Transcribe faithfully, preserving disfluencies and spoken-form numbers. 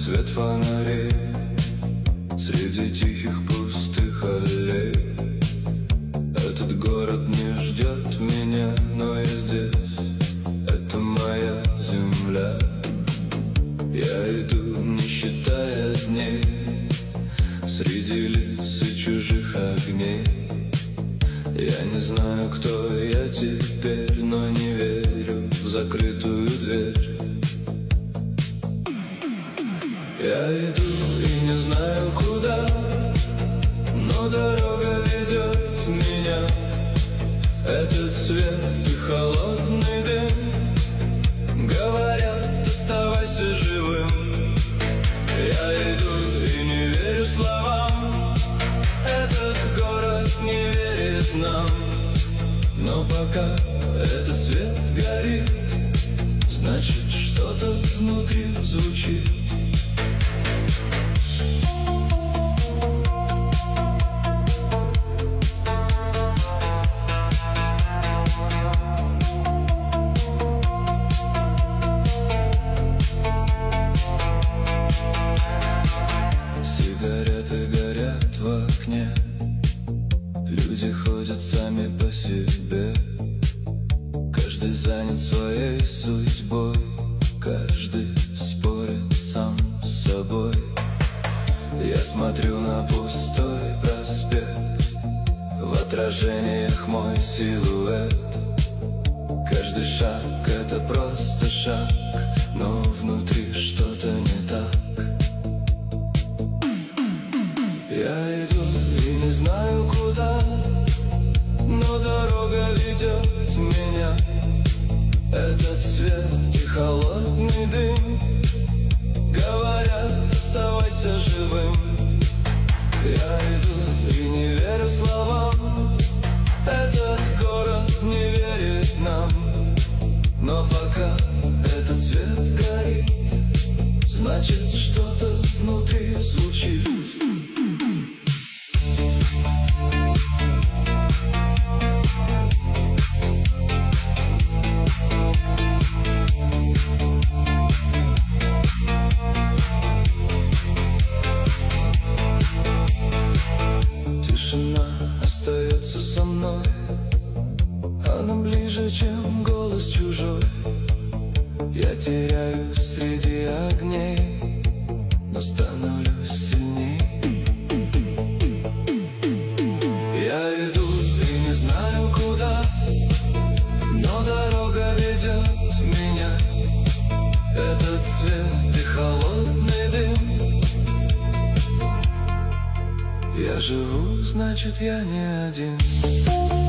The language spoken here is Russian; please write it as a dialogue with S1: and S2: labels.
S1: свет фонарей среди тихих пустых аллей. Этот город не ждет меня, но я здесь, это моя земля. Я иду, не считая дней, среди лиц и чужих огней. Я не знаю, кто я теперь, но не верю в закрытую дверь. Я иду и не знаю куда, но дорога ведет меня. Этот свет и холодный дым говорят, оставайся живым. Я иду и не верю словам, этот город не верит нам. Но пока этот свет горит, значит, что-то внутри звучит. Сигареты горят в окне, люди ходят сами по себе. Каждый занят своей судьбой, каждый спорит сам с собой. Я смотрю на пустой проспект, в отражениях мой силуэт. Каждый шаг — это просто шаг, но внутри что-то не так. Я иду и не знаю куда, но дорога ведет меня. Этот свет и холодный дым говорят, оставайся живым. Я иду и не верю словам, этот город не верит нам. Но пока этот свет горит, значит, что-то внутри звучит. Тишина остается со мной, она ближе, чем голос чужой. Я теряюсь среди огней, но становлюсь сильней. Я иду и не знаю куда, но дорога ведет меня. Этот свет и холодный дым. Я живу, значит, я не один.